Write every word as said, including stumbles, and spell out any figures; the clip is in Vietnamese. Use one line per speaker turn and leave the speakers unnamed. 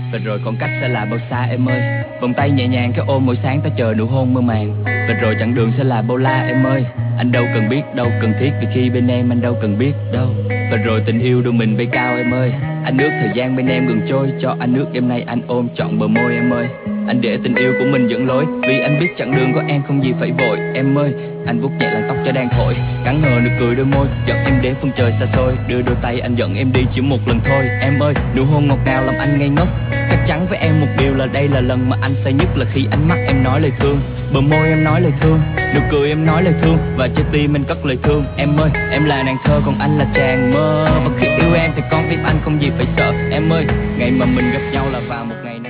Và rồi còn cách sẽ là bao xa em ơi. Vòng tay nhẹ nhàng cái ôm mỗi sáng ta chờ nụ hôn mơ màng. Và rồi chặng đường sẽ là bao la em ơi. Anh đâu cần biết, đâu cần thiết, vì khi bên em anh đâu cần biết đâu. Và rồi tình yêu đưa mình bay cao em ơi. Anh ước thời gian bên em gần trôi, cho anh ước đêm nay anh ôm trọn bờ môi em ơi. Anh để tình yêu của mình dẫn lối, vì anh biết chặng đường của em không gì phải vội em ơi. Anh vuốt nhẹ làn tóc cho đang thổi, cắn hờ nụ cười đôi môi, dẫn em đến phương trời xa xôi. Đưa đôi tay anh dẫn em đi chỉ một lần thôi em ơi. Nụ hôn ngọt ngào làm anh ngây ngốc. Chắc chắn với em một điều là đây là lần mà anh say nhất, là khi ánh mắt em nói lời thương, bờ môi em nói lời thương, nụ cười em nói lời thương, và trái tim em cất lời thương em ơi. Em là nàng thơ còn anh là chàng mơ, và khi yêu em thì con tim anh không gì phải sợ em ơi. Ngày mà mình gặp nhau là vào một ngày này.